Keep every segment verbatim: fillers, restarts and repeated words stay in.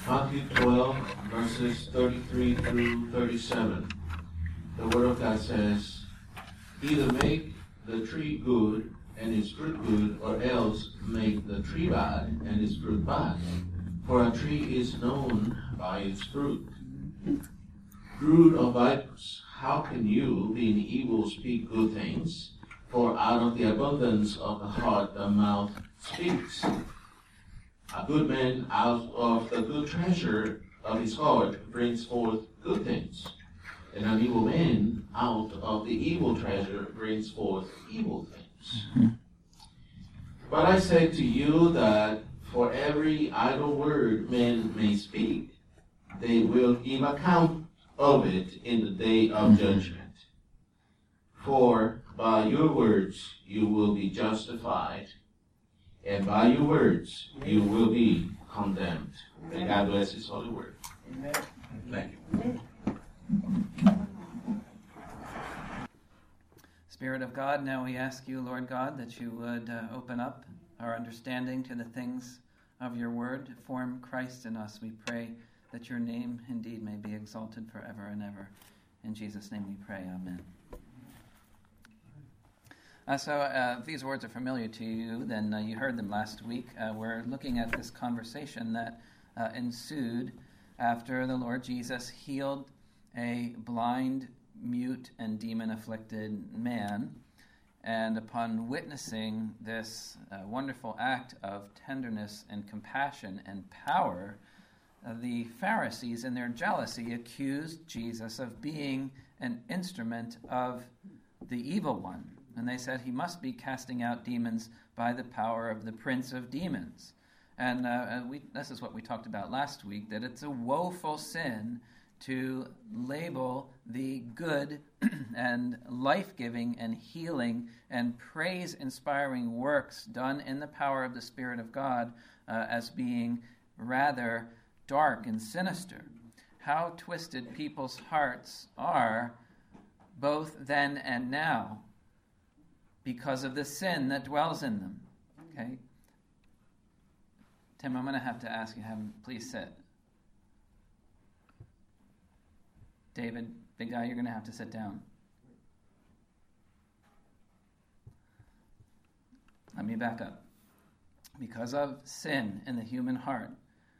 Matthew twelve, verses thirty-three through thirty-seven. The Word of God says, either make the tree good and its fruit good, or else make the tree bad and its fruit bad. For a tree is known by its fruit. Brood of vipers, how can you, being evil, speak good things? For out of the abundance of the heart the mouth speaks. A good man out of the good treasure of his heart brings forth good things, and an evil man out of the evil treasure brings forth evil things. Mm-hmm. But I say to you that for every idle word men may speak, they will give account of it in the day of mm-hmm. judgment. For by your words you will be justified, and by your words you will be condemned. May God bless His holy word. Amen. Thank you. Spirit of God, now we ask you, Lord God, that you would uh, open up our understanding to the things of your word. Form Christ in us, we pray, that your name indeed may be exalted forever and ever. In Jesus' name we pray, amen. Uh, so uh, if these words are familiar to you, then uh, you heard them last week. Uh, we're looking at this conversation that uh, ensued after the Lord Jesus healed a blind, mute, and demon-afflicted man. And upon witnessing this uh, wonderful act of tenderness and compassion and power, uh, the Pharisees in their jealousy accused Jesus of being an instrument of the evil one. And they said he must be casting out demons by the power of the prince of demons. And, uh, and we, this is what we talked about last week, that it's a woeful sin to label the good and life-giving and healing and praise-inspiring works done in the power of the Spirit of God uh, as being rather dark and sinister. How twisted people's hearts are both then and now because of the sin that dwells in them. Okay? Tim, I'm going to have to ask you to have him please sit. David, big guy, you're going to have to sit down. Let me back up. Because of sin in the human heart,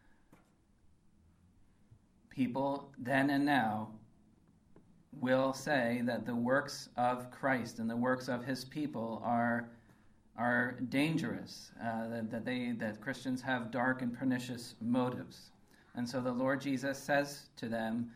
people then and now will say that the works of Christ and the works of his people are are dangerous, uh, that, that they that Christians have dark and pernicious motives. And so the Lord Jesus says to them,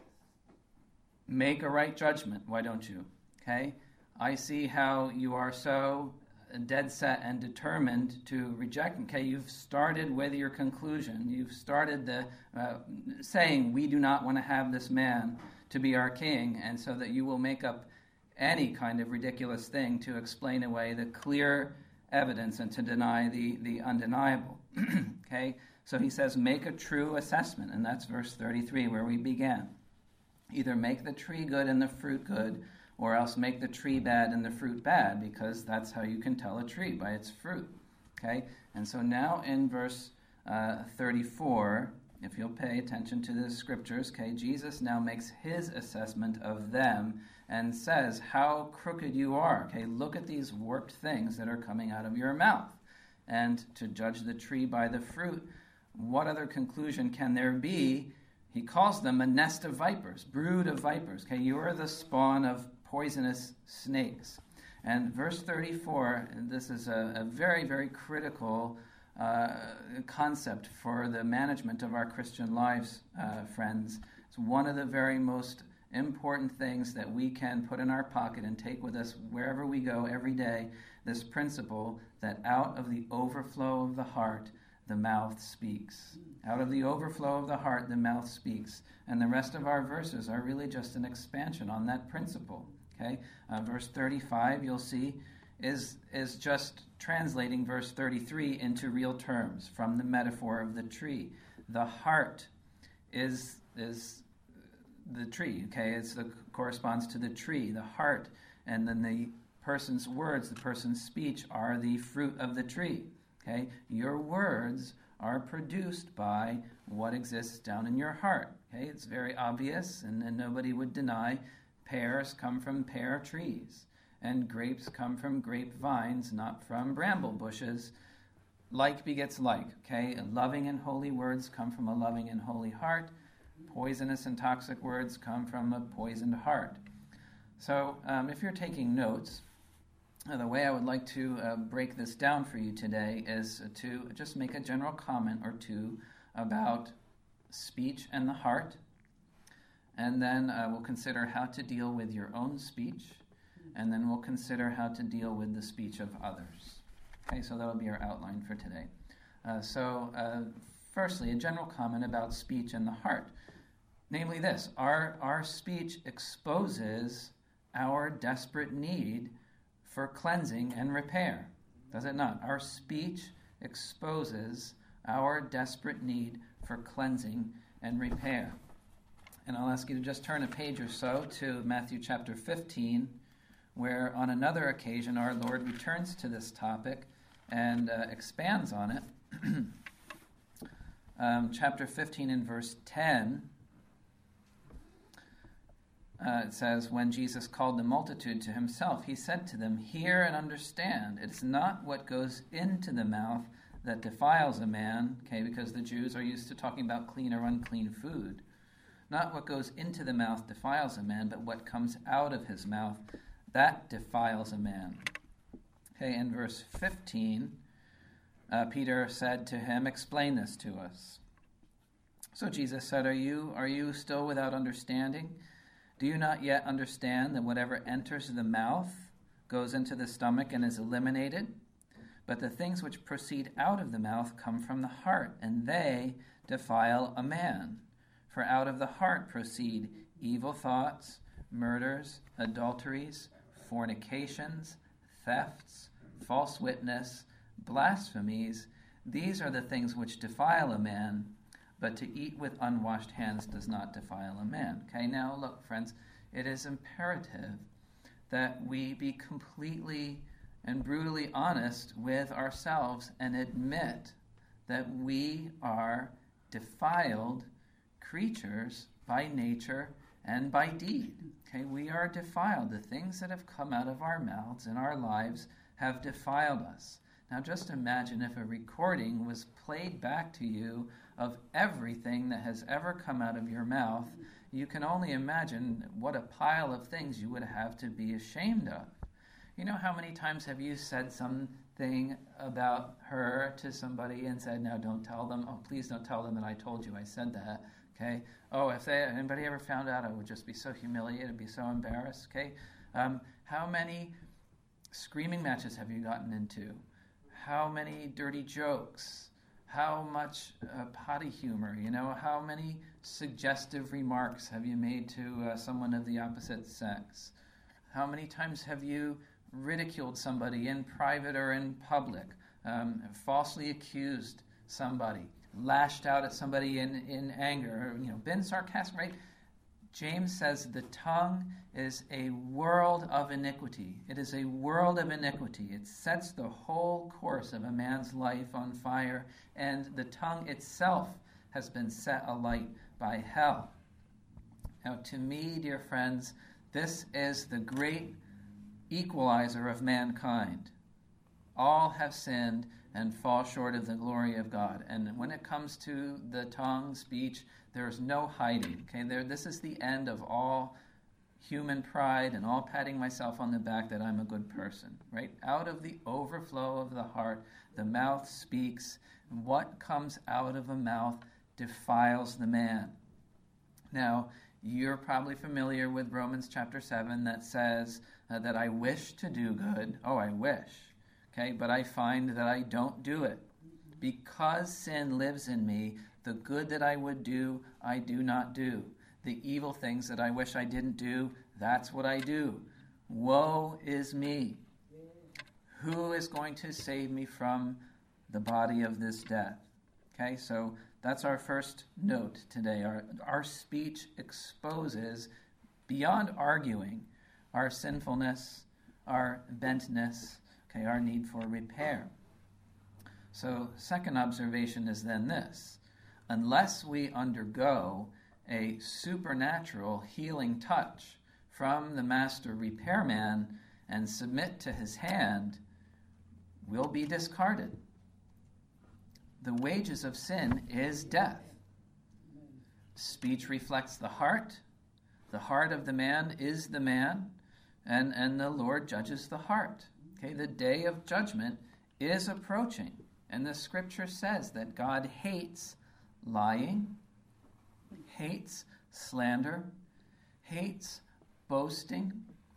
make a right judgment, why don't you? Okay? I see how you are so dead set and determined to reject. Okay, you've started with your conclusion. You've started the uh, saying, we do not want to have this man to be our king, and so that you will make up any kind of ridiculous thing to explain away the clear evidence and to deny the, the undeniable. Okay? So he says, make a true assessment, and that's verse thirty-three where we began. Either make the tree good and the fruit good, or else make the tree bad and the fruit bad, because that's how you can tell a tree, by its fruit. Okay? And so now in verse uh, thirty-four, if you'll pay attention to the scriptures, okay, Jesus now makes his assessment of them and says how crooked you are. Okay, look at these warped things that are coming out of your mouth. And to judge the tree by the fruit, what other conclusion can there be? He calls them a nest of vipers, brood of vipers. Okay, you are the spawn of poisonous snakes. And verse thirty-four, and this is a, a very, very critical uh, concept for the management of our Christian lives, uh, friends. It's one of the very most important things that we can put in our pocket and take with us wherever we go every day, this principle that out of the overflow of the heart, the mouth speaks. Out of the overflow of the heart, the mouth speaks. And the rest of our verses are really just an expansion on that principle. Okay, uh, verse thirty-five, you'll see, is is just translating verse thirty-three into real terms from the metaphor of the tree. The heart is is the tree. Okay, it's the corresponds to the tree, the heart, and then the person's words, the person's speech are the fruit of the tree. Okay, your words are produced by what exists down in your heart. Okay, it's very obvious, and, and nobody would deny pears come from pear trees, and grapes come from grapevines, not from bramble bushes. Like begets like. Okay, loving and holy words come from a loving and holy heart. Poisonous and toxic words come from a poisoned heart. So, um, if you're taking notes, uh, the way I would like to uh, break this down for you today is to just make a general comment or two about speech and the heart, and then uh, we'll consider how to deal with your own speech, and then we'll consider how to deal with the speech of others. Okay, so that'll be our outline for today. Uh, so, uh, firstly, a general comment about speech and the heart. Namely this, our, our speech exposes our desperate need for cleansing and repair. Does it not? Our speech exposes our desperate need for cleansing and repair. And I'll ask you to just turn a page or so to Matthew chapter fifteen, where on another occasion our Lord returns to this topic and uh, expands on it. um, chapter fifteen and verse ten, uh, it says, when Jesus called the multitude to himself, he said to them, hear and understand, it's not what goes into the mouth that defiles a man, okay, because the Jews are used to talking about clean or unclean food. Not what goes into the mouth defiles a man, but what comes out of his mouth, that defiles a man. Okay, in verse fifteen, uh, Peter said to him, explain this to us. So Jesus said, are you, are you still without understanding? Do you not yet understand that whatever enters the mouth goes into the stomach and is eliminated? But the things which proceed out of the mouth come from the heart, and they defile a man. For out of the heart proceed evil thoughts, murders, adulteries, fornications, thefts, false witness, blasphemies. These are the things which defile a man, but to eat with unwashed hands does not defile a man. Okay, now look, friends, it is imperative that we be completely and brutally honest with ourselves and admit that we are defiled creatures by nature and by deed. Okay, we are defiled. The things that have come out of our mouths in our lives have defiled us. Now just imagine if a recording was played back to you of everything that has ever come out of your mouth. You can only imagine what a pile of things you would have to be ashamed of. You know, how many times have you said something about her to somebody and said, no, don't tell them. Oh, please don't tell them that I told you I said that. Okay. Oh, if they, anybody ever found out, I would just be so humiliated, be so embarrassed. Okay. Um, how many screaming matches have you gotten into? How many dirty jokes? How much uh, potty humor? You know, how many suggestive remarks have you made to uh, someone of the opposite sex? How many times have you ridiculed somebody in private or in public, um, falsely accused somebody, lashed out at somebody in, in anger, or, you know, been sarcastic, right? James says the tongue is a world of iniquity. It is a world of iniquity. It sets the whole course of a man's life on fire, and the tongue itself has been set alight by hell. Now, to me, dear friends, this is the great equalizer of mankind. All have sinned and fall short of the glory of God. And when it comes to the tongue, speech, there's no hiding. Okay, there. This is the end of all human pride and all patting myself on the back that I'm a good person. Right? Out of the overflow of the heart, the mouth speaks. What comes out of a mouth defiles the man. Now, you're probably familiar with Romans chapter seven that says uh, that I wish to do good. Oh, I wish. Okay, but I find that I don't do it. Because sin lives in me, the good that I would do, I do not do. The evil things that I wish I didn't do, that's what I do. Woe is me. Who is going to save me from the body of this death? Okay, so that's our first note today. Our, our speech exposes, beyond arguing, our sinfulness, our bentness, okay, our need for repair. So, second observation is then this: unless we undergo a supernatural healing touch from the master repairman and submit to his hand, we'll be discarded. The wages of sin is death. Speech reflects the heart. The heart of the man is the man, and, and the Lord judges the heart. Okay, the day of judgment is approaching, and the scripture says that God hates lying, hates slander, hates boasting,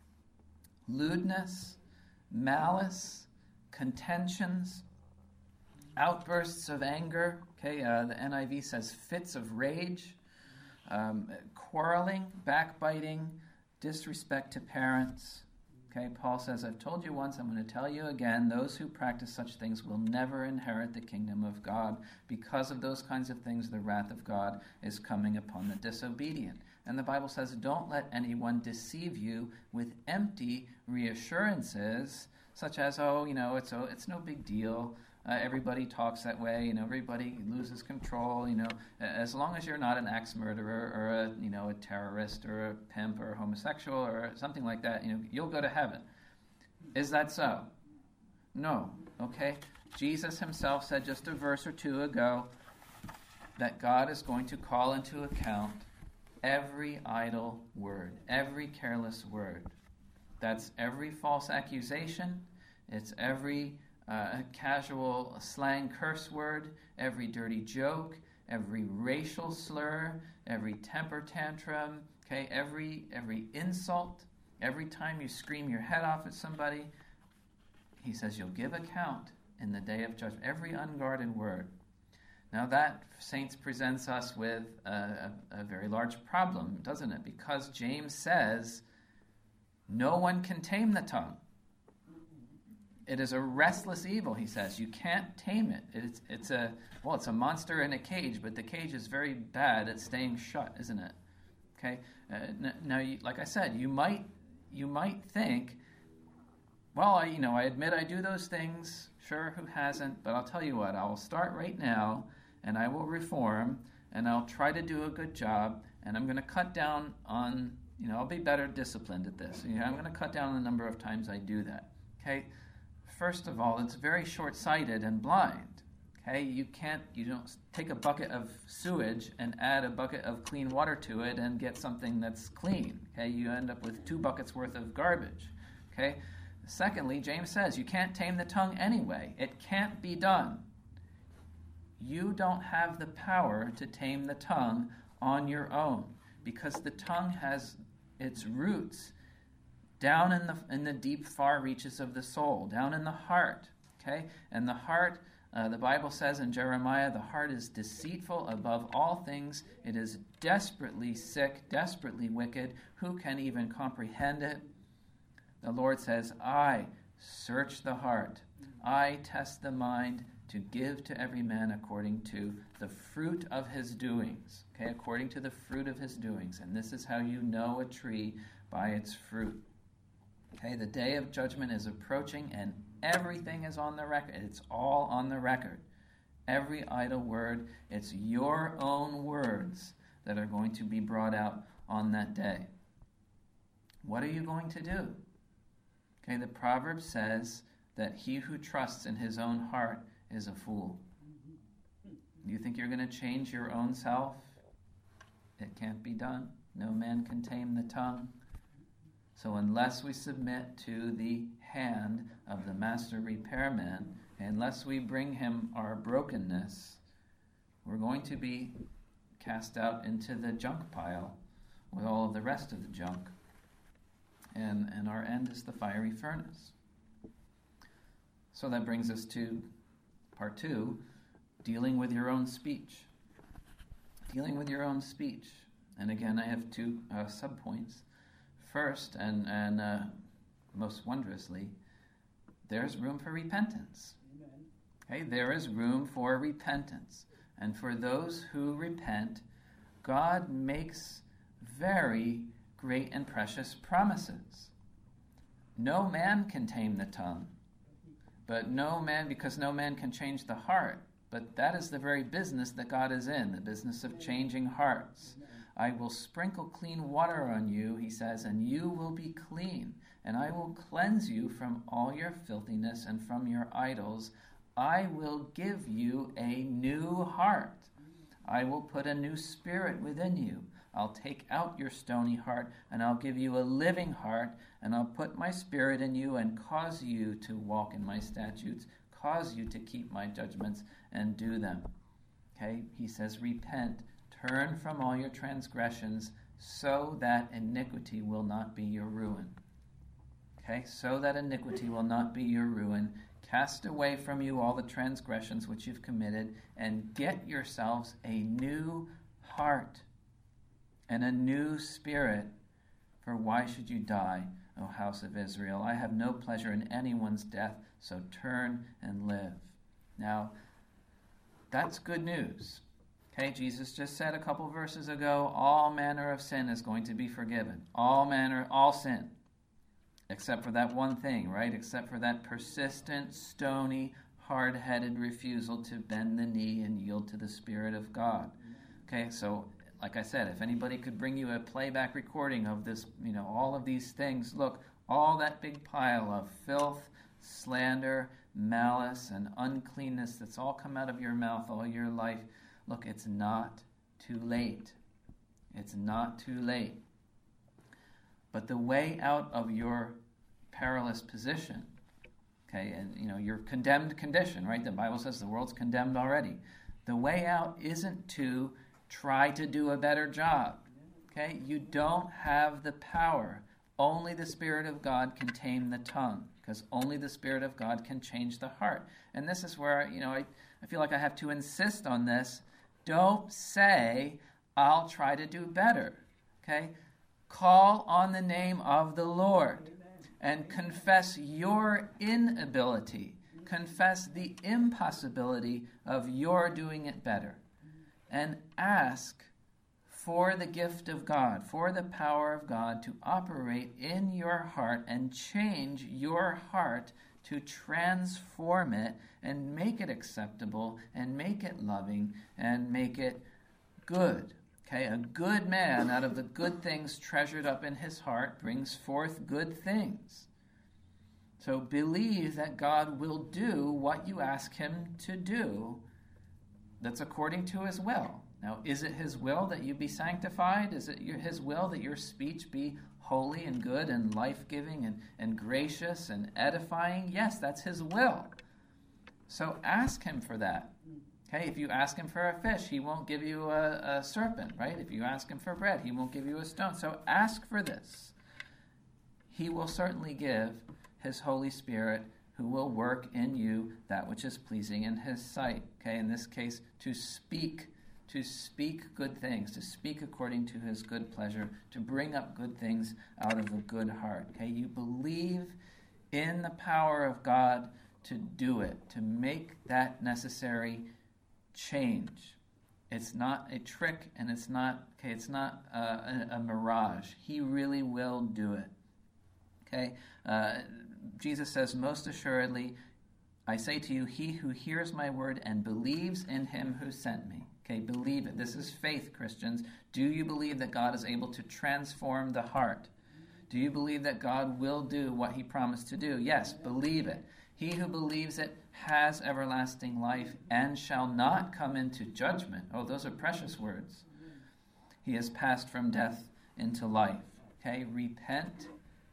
lewdness, malice, contentions, outbursts of anger. Okay, uh, the N I V says fits of rage, um, quarreling, backbiting, disrespect to parents. Okay, Paul says, I've told you once, I'm going to tell you again, those who practice such things will never inherit the kingdom of God. Because of those kinds of things, the wrath of God is coming upon the disobedient. And the Bible says, don't let anyone deceive you with empty reassurances, such as, oh, you know, it's, oh, it's no big deal. Uh, everybody talks that way, you know, everybody loses control, you know, as long as you're not an axe murderer or a, you know, a terrorist or a pimp or a homosexual or something like that, you know, you'll go to heaven. Is that so? No. Okay? Jesus himself said just a verse or two ago that God is going to call into account every idle word, every careless word. That's every false accusation. It's every Uh, a casual slang curse word, every dirty joke, every racial slur, every temper tantrum, okay, every every insult, every time you scream your head off at somebody. He says you'll give account in the day of judgment, every unguarded word. Now that, saints, presents us with a, a, a very large problem, doesn't it? Because James says no one can tame the tongue. It is a restless evil, he says. You can't tame it. It's it's a well, it's a monster in a cage, but the cage is very bad at staying shut, isn't it? Okay. Uh, n- now, you, like I said, you might you might think, well, I, you know, I admit I do those things. Sure, who hasn't? But I'll tell you what. I will start right now, and I will reform, and I'll try to do a good job, and I'm going to cut down on, you know, I'll be better disciplined at this. You know, I'm going to cut down on the number of times I do that. Okay. First of all, it's very short-sighted and blind. Okay, you can't, you don't take a bucket of sewage and add a bucket of clean water to it and get something that's clean. Okay, you end up with two buckets worth of garbage. Okay. Secondly, James says you can't tame the tongue anyway. It can't be done. You don't have the power to tame the tongue on your own, because the tongue has its roots down in the in the deep, far reaches of the soul, down in the heart, okay? And the heart, uh, the Bible says in Jeremiah, the heart is deceitful above all things. It is desperately sick, desperately wicked. Who can even comprehend it? The Lord says, I search the heart. I test the mind to give to every man according to the fruit of his doings, okay? According to the fruit of his doings. And this is how you know a tree, by its fruit. Okay, the day of judgment is approaching, and everything is on the record. It's all on the record. Every idle word, it's your own words that are going to be brought out on that day. What are you going to do? Okay, the proverb says that he who trusts in his own heart is a fool. You think you're going to change your own self? It can't be done. No man can tame the tongue. So unless we submit to the hand of the master repairman, unless we bring him our brokenness, we're going to be cast out into the junk pile with all of the rest of the junk. And, and our end is the fiery furnace. So that brings us to part two, dealing with your own speech. Dealing with your own speech. And again, I have two uh, subpoints. First, and, and uh, most wondrously, there's room for repentance. Amen. Okay, there is room for repentance. And for those who repent, God makes very great and precious promises. No man can tame the tongue, But no man, because no man can change the heart. But that is the very business that God is in, the business of changing hearts. I will sprinkle clean water on you, he says, and you will be clean. And I will cleanse you from all your filthiness and from your idols. I will give you a new heart. I will put a new spirit within you. I'll take out your stony heart, and I'll give you a living heart, and I'll put my spirit in you and cause you to walk in my statutes, cause you to keep my judgments and do them. Okay, he says, repent, turn from all your transgressions, so that iniquity will not be your ruin. Okay, so that iniquity will not be your ruin. Cast away from you all the transgressions which you've committed, and get yourselves a new heart and a new spirit. For why should you die, O house of Israel? I have no pleasure in anyone's death, so turn and live. Now, that's good news. Okay, Jesus just said a couple verses ago, all manner of sin is going to be forgiven. All manner, all sin. Except for that one thing, right? Except for that persistent, stony, hard-headed refusal to bend the knee and yield to the Spirit of God. Okay, so like I said, if anybody could bring you a playback recording of this, you know, all of these things, look, all that big pile of filth, slander, malice, and uncleanness that's all come out of your mouth all your life, look, it's not too late. It's not too late. But the way out of your perilous position, okay, and you know, your condemned condition, right? The Bible says the world's condemned already. The way out isn't to try to do a better job, okay? You don't have the power. Only the Spirit of God can tame the tongue, because only the Spirit of God can change the heart. And this is where, you know, I, I feel like I have to insist on this. Don't say, I'll try to do better, okay? Call on the name of the Lord and confess your inability. Confess the impossibility of your doing it better. And ask for the gift of God, for the power of God to operate in your heart and change your heart, to transform it and make it acceptable and make it loving and make it good. Okay, a good man out of the good things treasured up in his heart brings forth good things. So believe that God will do what you ask him to do that's according to his will. Now, is it his will that you be sanctified? Is it your, his will that your speech be holy and good and life-giving and, and gracious and edifying? Yes, that's his will. So ask him for that. Okay, if you ask him for a fish, he won't give you a, a serpent, right? If you ask him for bread, he won't give you a stone. So ask for this. He will certainly give his Holy Spirit, who will work in you that which is pleasing in his sight. Okay, in this case, to speak, to speak good things, to speak according to his good pleasure, to bring up good things out of a good heart. Okay, you believe in the power of God to do it, to make that necessary change. It's not a trick, and it's not okay. It's not uh, a, a mirage. He really will do it. Okay. Uh, Jesus says, "Most assuredly, I say to you, he who hears my word and believes in him who sent me." Okay, believe it. This is faith, Christians. Do you believe that God is able to transform the heart? Do you believe that God will do what he promised to do? Yes, believe it. He who believes it has everlasting life and shall not come into judgment. Oh, those are precious words. He has passed from death into life. Okay, repent.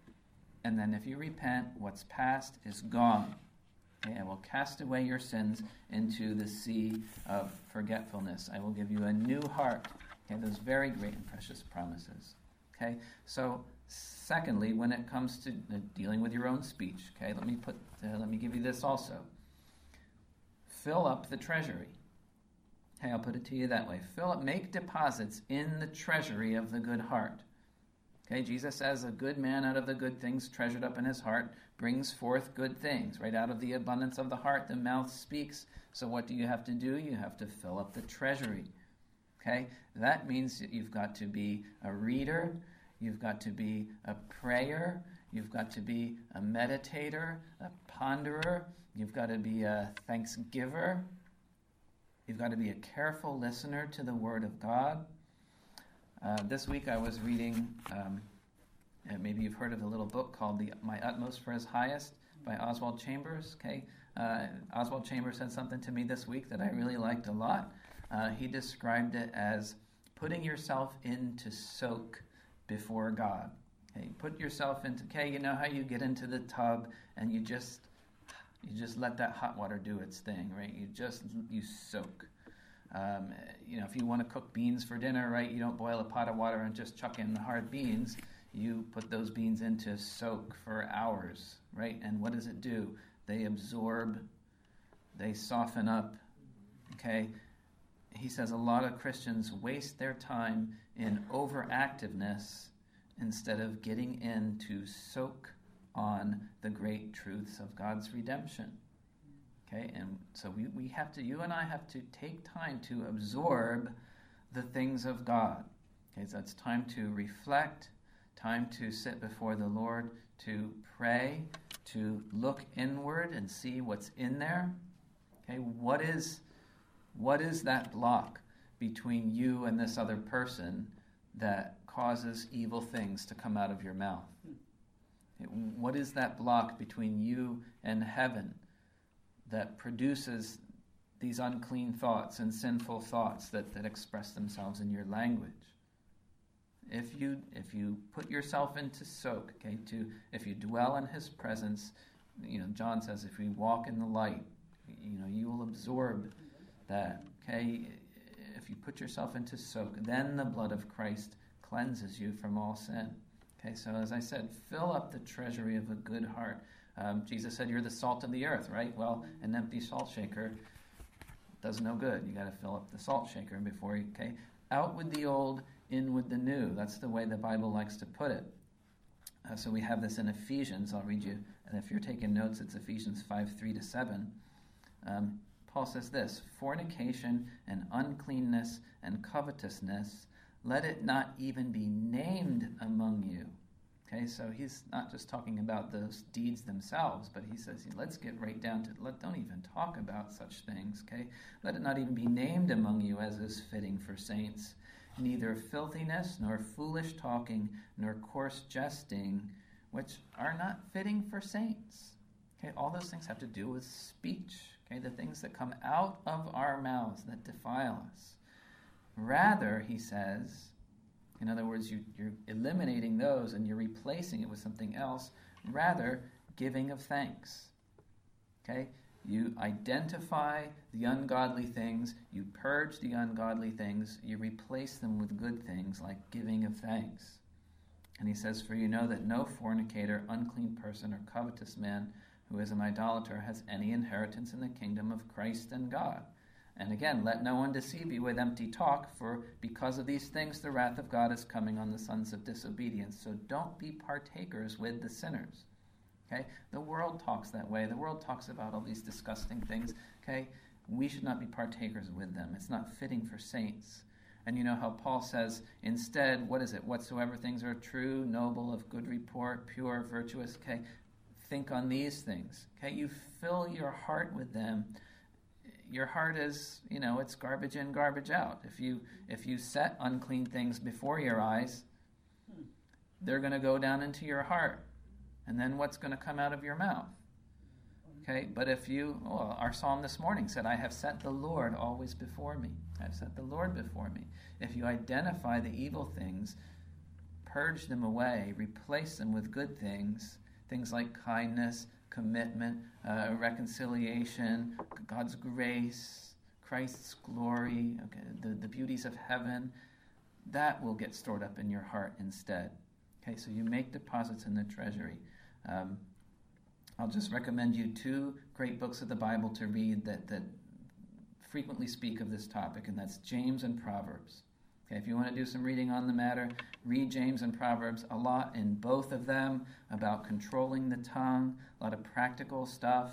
And then if you repent, what's past is gone. Okay, I will cast away your sins into the sea of forgetfulness. I will give you a new heart. Okay, those very great and precious promises. Okay, so secondly, when it comes to uh, dealing with your own speech, okay, let me put, uh, let me give you this also. Fill up the treasury. Okay, I'll put it to you that way. Fill up, make deposits in the treasury of the good heart. Okay, Jesus says a good man out of the good things treasured up in his heart brings forth good things. Right out of the abundance of the heart, the mouth speaks. So what do you have to do? You have to fill up the treasury. Okay, that means that you've got to be a reader. You've got to be a prayer. You've got to be a meditator, a ponderer. You've got to be a thanksgiver. You've got to be a careful listener to the Word of God. Uh, this week I was reading, um, maybe you've heard of a little book called the My Utmost for His Highest by Oswald Chambers. Okay, uh, Oswald Chambers said something to me this week that I really liked a lot. Uh, he described it as putting yourself into soak before God. Okay, put yourself into, okay, you know how you get into the tub and you just, you just let that hot water do its thing, right? You just, you soak. Um, you know, if you want to cook beans for dinner, right, you don't boil a pot of water and just chuck in the hard beans. You put those beans into soak for hours, right? And what does it do? They absorb, they soften up, okay? He says a lot of Christians waste their time in overactiveness instead of getting in to soak on the great truths of God's redemption. Okay, and so we, we have to, you and I have to take time to absorb the things of God. Okay, so it's time to reflect, time to sit before the Lord, to pray, to look inward and see what's in there. Okay, what is what is that block between you and this other person that causes evil things to come out of your mouth? Okay, what is that block between you and heaven that produces these unclean thoughts and sinful thoughts that, that express themselves in your language? If you if you put yourself into soak, okay, to if you dwell in His presence, you know, John says, if we walk in the light, you know, you will absorb that. Okay, if you put yourself into soak, then the blood of Christ cleanses you from all sin. Okay, so as I said, fill up the treasury of a good heart. Um, Jesus said, "You're the salt of the earth," right? Well, an empty salt shaker does no good. You got to fill up the salt shaker before you. Okay, out with the old, in with the new. That's the way the Bible likes to put it. Uh, so we have this in Ephesians. I'll read you, and if you're taking notes, it's Ephesians five, three to seven. Um, Paul says this: fornication and uncleanness and covetousness, let it not even be named among you. Okay, so he's not just talking about those deeds themselves, but he says, let's get right down to, let don't even talk about such things, okay? Let it not even be named among you as is fitting for saints. Neither filthiness, nor foolish talking, nor coarse jesting, which are not fitting for saints. Okay, all those things have to do with speech, okay? The things that come out of our mouths that defile us. Rather, he says, in other words, you, you're eliminating those and you're replacing it with something else. Rather, giving of thanks. Okay? You identify the ungodly things, you purge the ungodly things, you replace them with good things like giving of thanks. And he says, for you know that no fornicator, unclean person, or covetous man who is an idolater has any inheritance in the kingdom of Christ and God. And again, let no one deceive you with empty talk, for because of these things the wrath of God is coming on the sons of disobedience. So don't be partakers with the sinners. Okay? The world talks that way. The world talks about all these disgusting things. Okay? We should not be partakers with them. It's not fitting for saints. And you know how Paul says, instead, what is it? Whatsoever things are true, noble, of good report, pure, virtuous. Okay? Think on these things. Okay? You fill your heart with them. Your heart is, you know, it's garbage in, garbage out. If you if you set unclean things before your eyes, they're going to go down into your heart. And then what's going to come out of your mouth? Okay, but if you, well, our psalm this morning said, I have set the Lord always before me. I've set the Lord before me. If you identify the evil things, purge them away, replace them with good things, things like kindness, commitment, uh, reconciliation, God's grace, Christ's glory, okay, the, the beauties of heaven, that will get stored up in your heart instead. Okay, so you make deposits in the treasury. Um, I'll just recommend you two great books of the Bible to read that, that frequently speak of this topic, and that's James and Proverbs. Okay, if you want to do some reading on the matter, read James and Proverbs, a lot in both of them about controlling the tongue, a lot of practical stuff.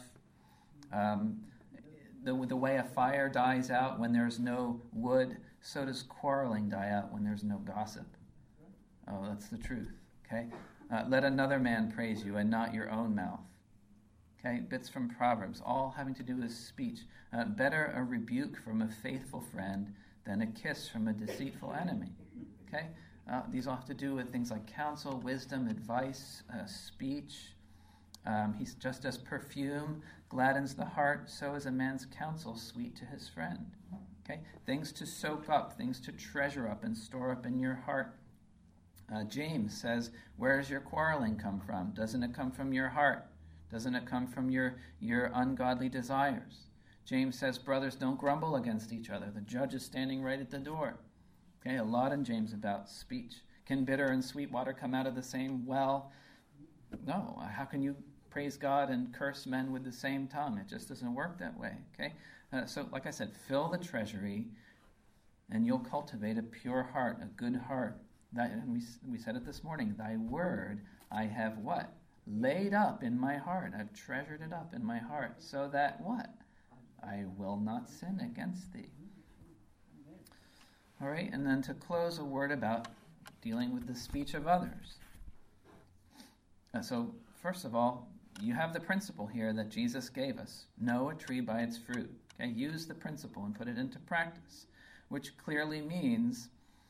Um, the, the way a fire dies out when there's no wood, so does quarreling die out when there's no gossip. Oh, that's the truth. Okay, Uh, let another man praise you and not your own mouth. Okay, bits from Proverbs, all having to do with speech. Uh, better a rebuke from a faithful friend than a kiss from a deceitful enemy. Okay, uh, these all have to do with things like counsel, wisdom, advice, uh, speech. Um, he's just as perfume gladdens the heart, so is a man's counsel sweet to his friend. Okay, things to soak up, things to treasure up and store up in your heart. Uh, James says, where does your quarreling come from? Doesn't it come from your heart? Doesn't it come from your, your ungodly desires? James says, brothers, don't grumble against each other. The judge is standing right at the door. Okay, a lot in James about speech. Can bitter and sweet water come out of the same well? No. How can you praise God and curse men with the same tongue? It just doesn't work that way. Okay, uh, so like I said, fill the treasury, and you'll cultivate a pure heart, a good heart. That, and we we said it this morning. Thy word I have what? Laid up in my heart. I've treasured it up in my heart, so that what? I will not sin against thee. All right, and then to close, a word about dealing with the speech of others. Uh, so, first of all, you have the principle here that Jesus gave us. Know a tree by its fruit. Okay, use the principle and put it into practice, which clearly means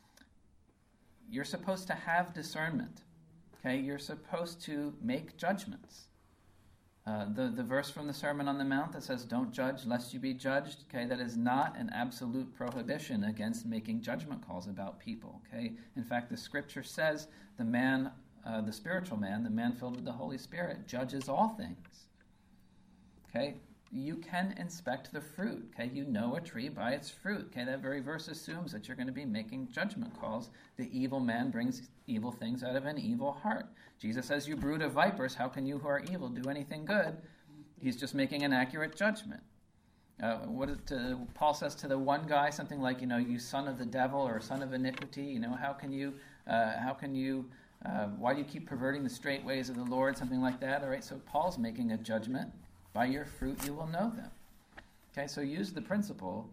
you're supposed to have discernment. Okay, you're supposed to make judgments. Uh, the, the verse from the Sermon on the Mount that says, don't judge lest you be judged, okay, that is not an absolute prohibition against making judgment calls about people, okay? In fact, the scripture says the man, uh, the spiritual man, the man filled with the Holy Spirit, judges all things, okay? You can inspect the fruit, okay? You know a tree by its fruit, okay? That very verse assumes that you're going to be making judgment calls. The evil man brings evil things out of an evil heart. Jesus says, you brood of vipers, how can you who are evil do anything good? He's just making an accurate judgment. Uh, what is to, Paul says to the one guy something like, you know, you son of the devil or son of iniquity, you know, how can you, uh, how can you, uh, why do you keep perverting the straight ways of the Lord, something like that, all right? So Paul's making a judgment. By your fruit you will know them. Okay, so use the principle,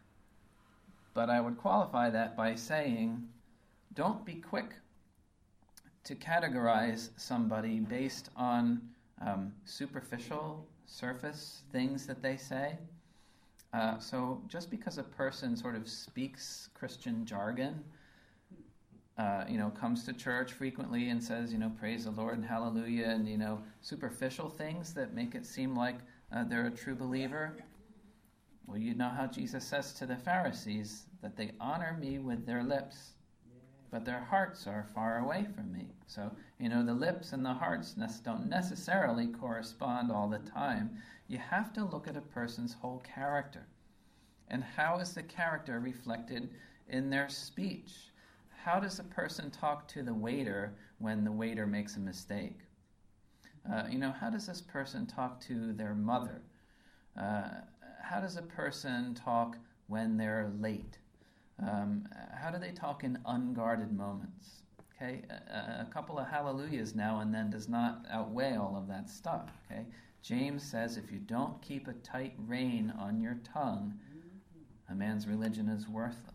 but I would qualify that by saying, don't be quick to categorize somebody based on um, superficial, surface things that they say. Uh, so just because a person sort of speaks Christian jargon, uh, you know, comes to church frequently and says, you know, praise the Lord and hallelujah, and, you know, superficial things that make it seem like uh, they're a true believer. Well, you know how Jesus says to the Pharisees that they honor me with their lips, but their hearts are far away from me. So, you know, the lips and the hearts don't necessarily correspond all the time. You have to look at a person's whole character. And how is the character reflected in their speech? How does a person talk to the waiter when the waiter makes a mistake? Uh, you know, how does this person talk to their mother? Uh, how does a person talk when they're late? Um, how do they talk in unguarded moments? Okay, a, a couple of hallelujahs now and then does not outweigh all of that stuff. Okay, James says if you don't keep a tight rein on your tongue, a man's religion is worthless.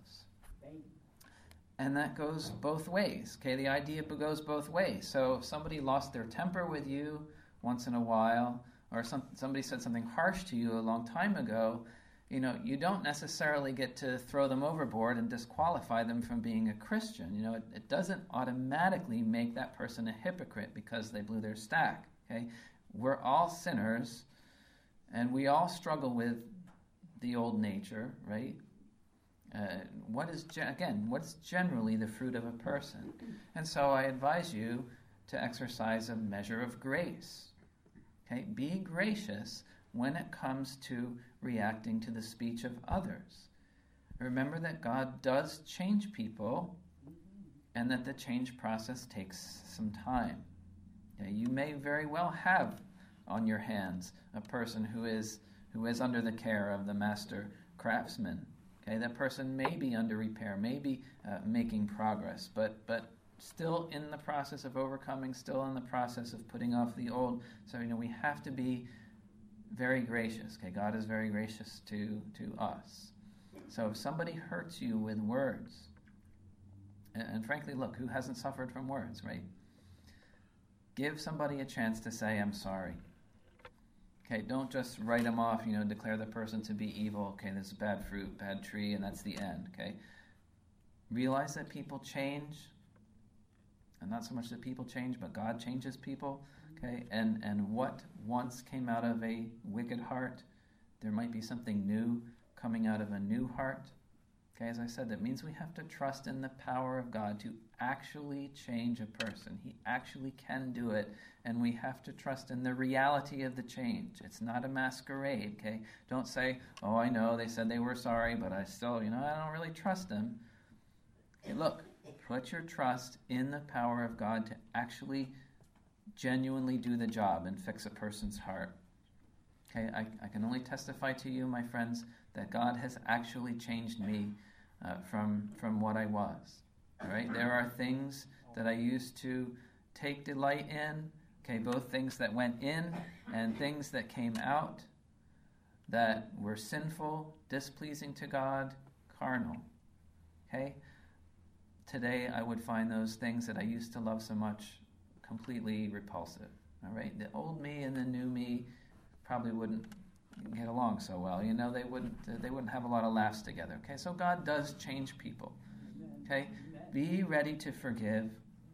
And that goes both ways. Okay, the idea goes both ways. So if somebody lost their temper with you once in a while, or some, somebody said something harsh to you a long time ago, you know, you don't necessarily get to throw them overboard and disqualify them from being a Christian. You know, it, it doesn't automatically make that person a hypocrite because they blew their stack. Okay, we're all sinners, and we all struggle with the old nature, right? Uh, what is, again, what's generally the fruit of a person? And so I advise you to exercise a measure of grace. Okay, be gracious when it comes to reacting to the speech of others. Remember that God does change people, and that the change process takes some time. Okay, you may very well have on your hands a person who is who is under the care of the master craftsman. Okay, that person may be under repair, may be uh, making progress, but but still in the process of overcoming, still in the process of putting off the old. So, you know, we have to be very gracious. Okay, God is very gracious to, to us. So if somebody hurts you with words, and, and frankly, look, who hasn't suffered from words, right? Give somebody a chance to say, I'm sorry. Okay, don't just write them off, you know, declare the person to be evil. Okay, there's bad fruit, bad tree, and that's the end, okay? Realize that people change, and not so much that people change, but God changes people, okay? And, and what once came out of a wicked heart, there might be something new coming out of a new heart. Okay, as I said, that means we have to trust in the power of God to actually change a person. He actually can do it, and we have to trust in the reality of the change. It's not a masquerade, okay? Don't say, oh, I know, they said they were sorry, but I still, you know, I don't really trust them. Okay, look, put your trust in the power of God to actually genuinely do the job and fix a person's heart. Okay, I, I can only testify to you, my friends, that God has actually changed me uh, from from what I was. All right, there are things that I used to take delight in. Okay, both things that went in and things that came out that were sinful, displeasing to God, carnal. Okay, today I would find those things that I used to love so much completely repulsive. All right, the old me and the new me probably wouldn't get along so well. You know, they wouldn't uh, they wouldn't have a lot of laughs together. Okay, so God does change people. Okay, be ready to forgive.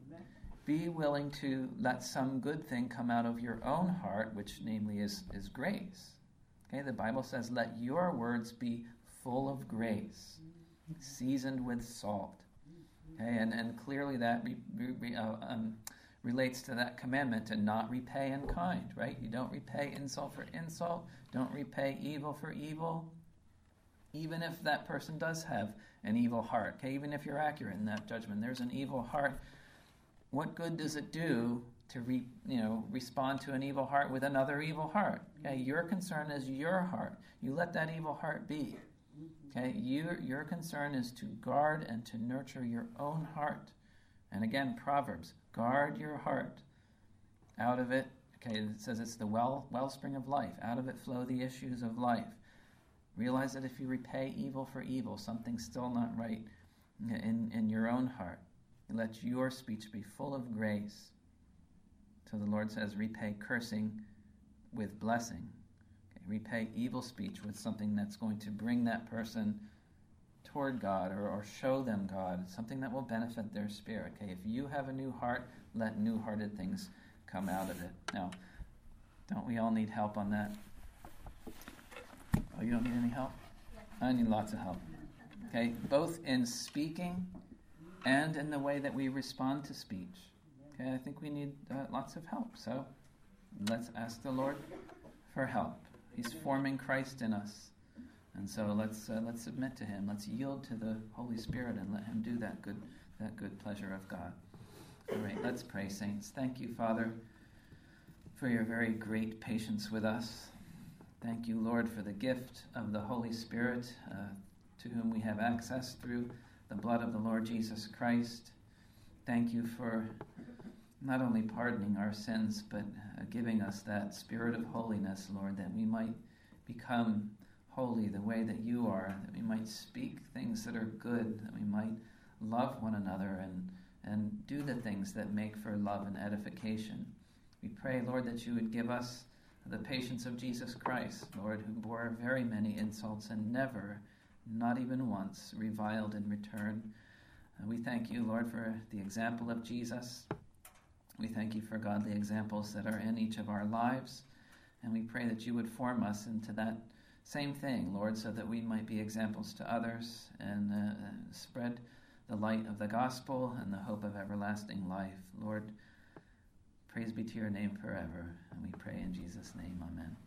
Be willing to let some good thing come out of your own heart, which namely is, is grace. Okay, the Bible says, let your words be full of grace, seasoned with salt. Okay, and, and clearly that re, re, uh, um, relates to that commandment to not repay in kind, right? You don't repay insult for insult. Don't repay evil for evil. Even if that person does have an evil heart, okay, even if you're accurate in that judgment, there's an evil heart. What good does it do to re, you know, respond to an evil heart with another evil heart? Okay, your concern is your heart. You let that evil heart be. Okay, your your concern is to guard and to nurture your own heart. And again, Proverbs, guard your heart. Out of it, okay, it says it's the well wellspring of life. Out of it flow the issues of life. Realize that if you repay evil for evil, something's still not right in, in your own heart. Let your speech be full of grace. So the Lord says, repay cursing with blessing. Okay, repay evil speech with something that's going to bring that person toward God or, or show them God, something that will benefit their spirit. Okay, if you have a new heart, let new-hearted things come out of it. Now, don't we all need help on that? Oh, you don't need any help? I need lots of help. Okay, both in speaking and in the way that we respond to speech. Okay, I think we need uh, lots of help. So let's ask the Lord for help. He's forming Christ in us. And so let's uh, let's submit to Him. Let's yield to the Holy Spirit and let Him do that good that good pleasure of God. All right, let's pray, saints. Thank you, Father, for your very great patience with us. Thank you, Lord, for the gift of the Holy Spirit, uh, to whom we have access through the blood of the Lord Jesus Christ. Thank you for not only pardoning our sins, but uh, giving us that spirit of holiness, Lord, that we might become holy the way that you are, that we might speak things that are good, that we might love one another and, and do the things that make for love and edification. We pray, Lord, that you would give us the patience of Jesus Christ, Lord, who bore very many insults and never, not even once, reviled in return. Uh, we thank you, Lord, for the example of Jesus. We thank you for godly examples that are in each of our lives. And we pray that you would form us into that same thing, Lord, so that we might be examples to others and uh, spread the light of the gospel and the hope of everlasting life. Lord, praise be to your name forever. And we pray in Jesus' name, amen.